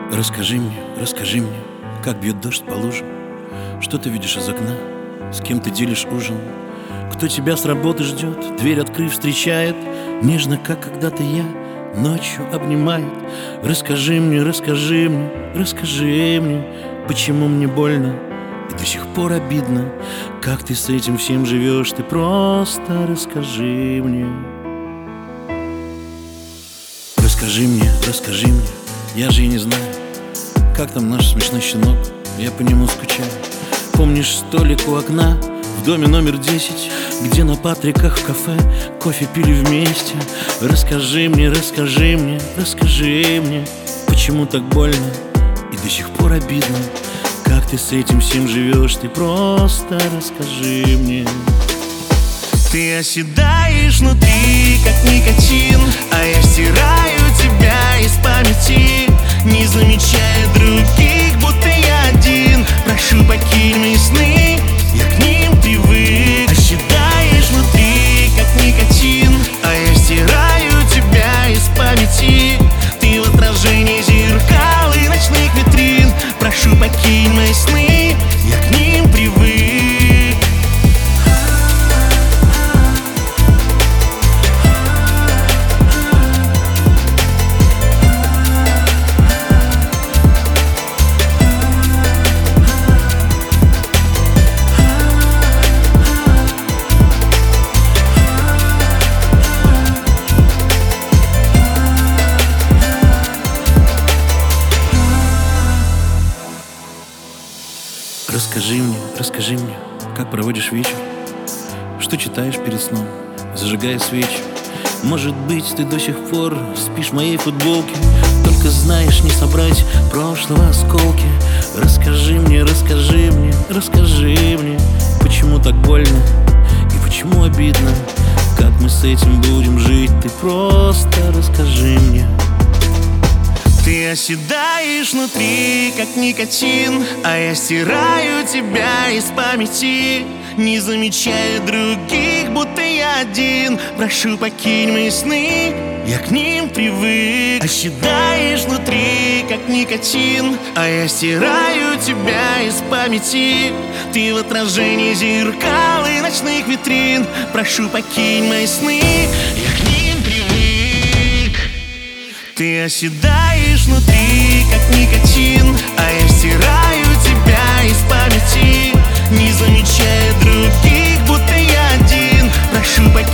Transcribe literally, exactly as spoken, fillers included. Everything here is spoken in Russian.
Расскажи мне, расскажи мне, как бьет дождь по лужам. Что ты видишь из окна, с кем ты делишь ужин? Кто тебя с работы ждет, дверь открыв встречает, нежно, как когда-то я, ночью обнимает. Расскажи мне, расскажи мне, расскажи мне, почему мне больно и до сих пор обидно. Как ты с этим всем живешь, ты просто расскажи мне. Расскажи мне, расскажи мне, я же и не знаю, как там наш смешной щенок, я по нему скучаю. Помнишь столик у окна в доме номер десять, где на Патриках в кафе кофе пили вместе? Расскажи мне, расскажи мне, расскажи мне, почему так больно и до сих пор обидно. Как ты с этим всем живешь, ты просто расскажи мне. Ты оседаешь внутри, как никотин, а я стираю тебя из памяти, не замечая других, будто я один. Прошу, покинь мои сны, я к ним привык. Оседаешь внутри, как никотин, а я стираю тебя из памяти. Ты в отражении зеркал и ночных витрин. Прошу, покинь мои сны, я к ним привык. Расскажи мне, расскажи мне, как проводишь вечер, что читаешь перед сном, зажигая свечи. Может быть, ты до сих пор спишь в моей футболке, только знаешь не собрать прошлого осколки. Расскажи мне, расскажи мне, расскажи мне, почему так больно и почему обидно. Как мы с этим будем жить, ты просто расскажи мне. Ты оседаешь внутри, как никотин, а я стираю тебя из памяти, не замечая других, будто я один. Прошу, покинь мои сны, я к ним привык. Оседаешь внутри, как никотин, а я стираю тебя из памяти. Ты в отражении зеркал и ночных витрин. Прошу, покинь мои сны, я к ним привык. Ты оседаешь внутри, как никотин, а я стираю тебя из памяти, не замечая других, будто я один. Прошу, покинь